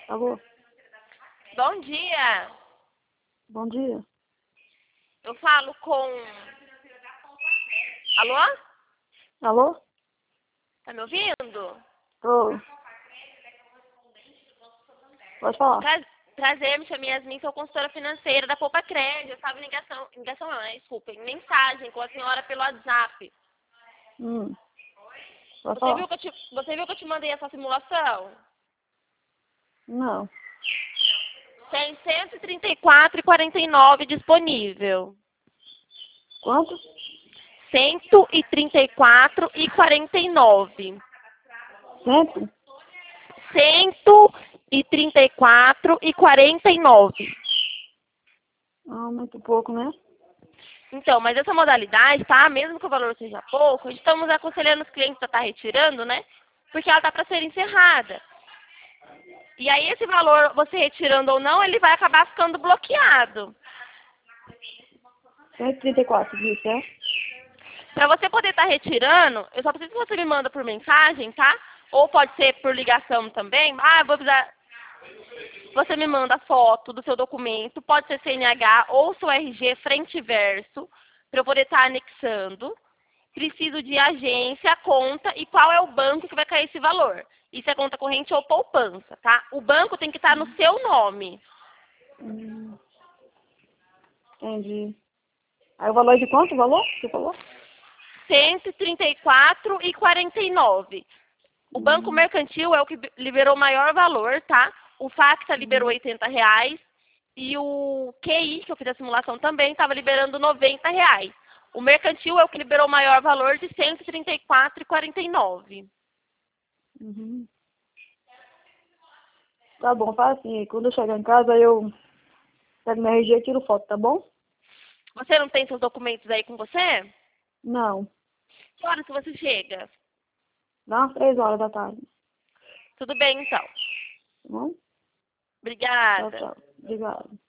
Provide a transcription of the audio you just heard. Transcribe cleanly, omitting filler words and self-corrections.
Alô? Bom dia. Bom dia. Eu falo com... Alô? Alô? Tá me ouvindo? Tô. Pode falar. Prazer, me chamo Yasmin, sou consultora financeira da Poupa Crédito. Eu estava em ligação não, né? Desculpa, em mensagem com a senhora pelo WhatsApp. Pode Você falar. viu que eu te mandei essa simulação? Não. Tem 134,49 disponível. Quanto? 134,49. Sempre? 134,49. Ah, muito pouco, né? Então, mas essa modalidade, tá? Mesmo que o valor seja pouco, estamos aconselhando os clientes a estar retirando, né? Porque ela está para ser encerrada. E aí esse valor, você retirando ou não, ele vai acabar ficando bloqueado. 134, disse, é? Para você poder estar retirando, eu só preciso que você me manda por mensagem, tá? Ou pode ser por ligação também. Ah, eu vou precisar... Você me manda a foto do seu documento, pode ser CNH ou seu RG frente e verso, para eu poder estar anexando. Preciso de agência, conta e qual é o banco que vai cair esse valor. Isso é conta corrente ou poupança, tá? O banco tem que estar no seu nome. Entendi. Aí o valor é de quanto o valor? Você falou? 134,49. O Banco Mercantil é o que liberou o maior valor, tá? O Facta liberou R$ 80 e o QI, que eu fiz a simulação também, estava liberando R$ 90. O Mercantil é o que liberou o maior valor de 134,49. Uhum. Tá bom, faz assim. Quando eu chegar em casa, eu pego meu RG e tiro foto, tá bom? Você não tem seus documentos aí com você? Não. Que horas que você chega? Dá umas 3 horas da tarde. Tudo bem, então. Tá bom? Tchau, Obrigada. tchau. Obrigada.